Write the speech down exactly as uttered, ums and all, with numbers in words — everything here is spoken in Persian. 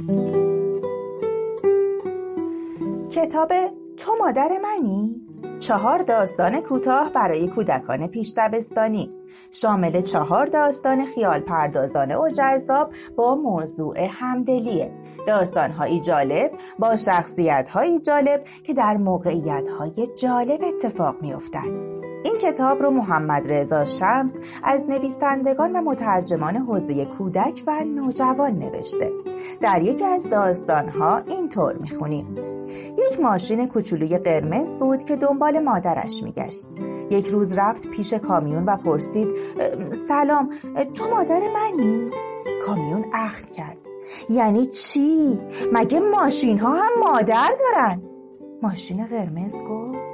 کتاب تو مادر منی؟ چهار داستان کوتاه برای کودکان پیش دبستانی، شامل چهار داستان خیال پردازانه و جذاب با موضوع همدلیه. داستان‌هایی جالب با شخصیت‌هایی جالب که در موقعیت‌های جالب اتفاق می‌افتند. این کتاب رو محمد رضا شمس از نویسندگان و مترجمان حوزه کودک و نوجوان نوشته. در یکی از داستان‌ها اینطور می‌خونیم: یک ماشین کوچولوی قرمز بود که دنبال مادرش میگشت. یک روز رفت پیش کامیون و پرسید: سلام، تو مادر منی؟ کامیون اخم کرد: یعنی چی؟ مگه ماشین ها هم مادر دارن؟ ماشین قرمز گفت: